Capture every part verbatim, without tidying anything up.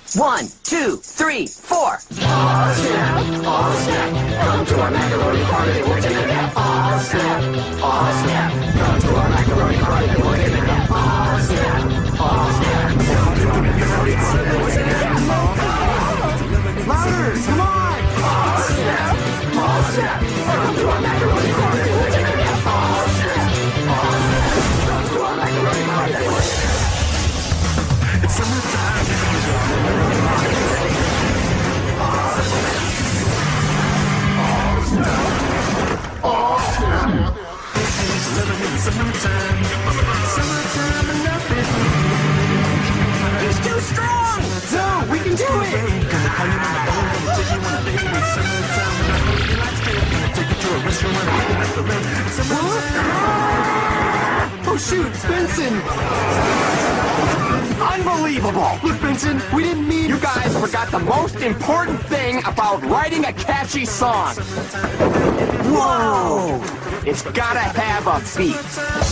One, two, three, four. Aw, snap, aw, snap, come to our macaroni party, we'll take a nap. Aw, snap, aw, snap, come to our macaroni party, we'll take a nap. Aw, snap, aw, snap, come to our macaroni party, we'll take a nap. Louder, come on! Aw, snap, aw, snap, come to our macaroni party, we'll take a nap. Aw, snap, aw, snap, come to our macaroni party, we'll take a nap. It's summertime. Summertime, summertime, and nothing. He's too strong! No, we can do it! Oh shoot, Benson! Unbelievable! Look, Benson, we didn't mean... You guys forgot the most important thing about writing a catchy song. Whoa! It's gotta have a beat.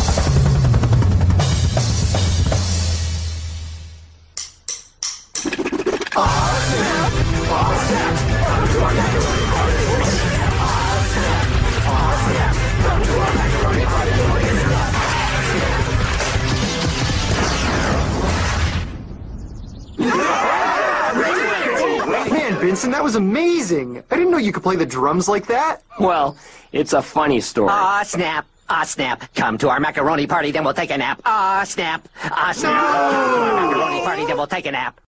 Man, Benson, that was amazing! I didn't know you could play the drums like that. Well, it's a funny story. Aw, snap. Ah, snap. Come to our macaroni party, then we'll take a nap. Ah, snap. Ah, snap. Come to our macaroni party, then we'll take a nap.